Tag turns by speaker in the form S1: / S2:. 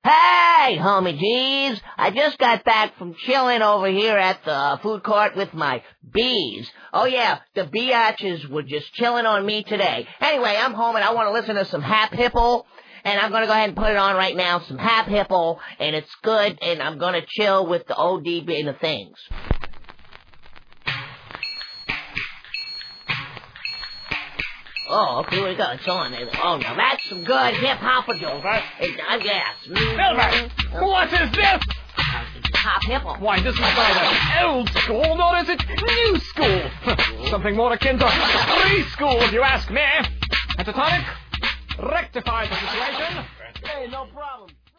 S1: Hey, homie G's. I just got back from chilling over here at the food court with my bees. Oh, yeah, the biatches were just chilling on me today. Anyway, I'm home and I want to listen to some Hap Hipple. And I'm going to go ahead and put it on right now, some Hap Hipple, and it's good, and I'm going to chill with the ODB and the things. Oh, okay, here we go. It's on. Oh, now that's some good hip-hop, Dover. Yes.
S2: Silver, what is this?
S1: Hap Hipple.
S2: Why, this is neither old school nor is it new school. Something more akin to preschool, if you ask me. Pentatonic, rectify the situation.
S1: Hey, no problem.